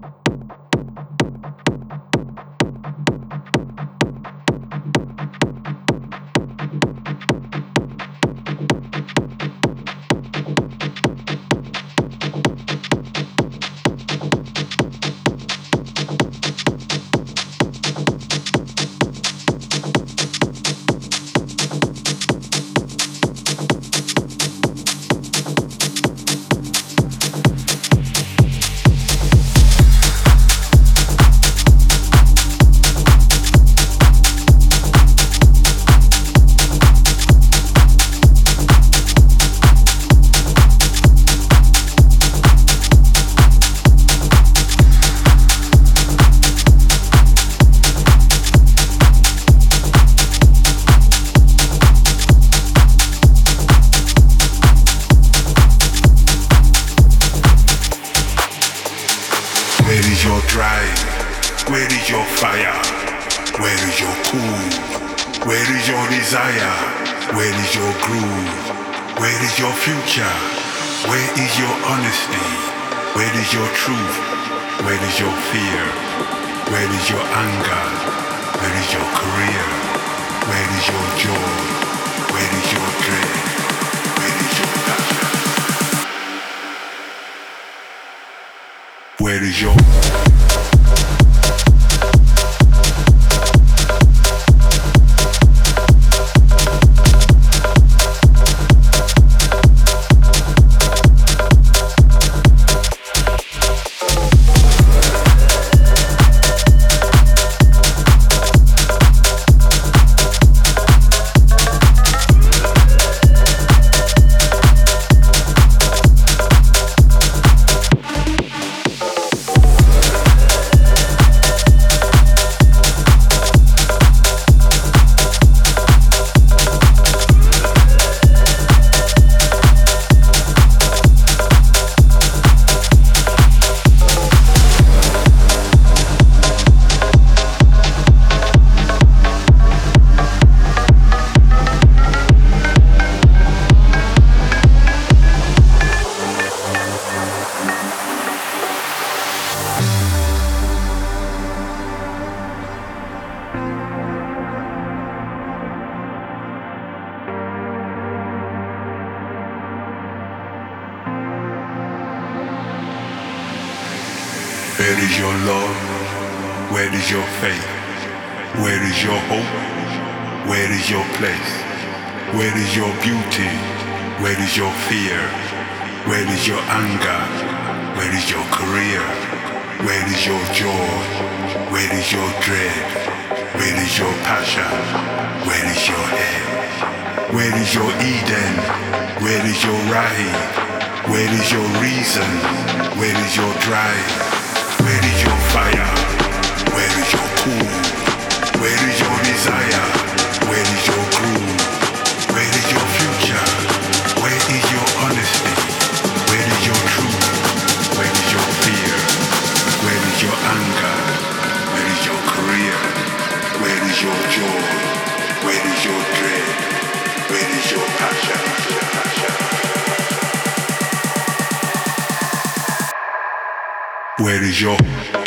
Where is your love? Where is your faith? Where is your hope? Where is your place? Where is your beauty? Where is your fear? Where is your anger? Where is your career? Where is your joy? Where is your dread? Where is your passion? Where is your head? Where is your Eden? Where is your right? Where is your reason? Where is your drive? Where is your fire? Where is your cool? Where is your desire? Where is your groove? Where is your future? Where is your honesty? Where is your truth? Where is your fear? Where is your anger? Where is your career? Where is your joy? Where is your dread? Where is your passion? Where is your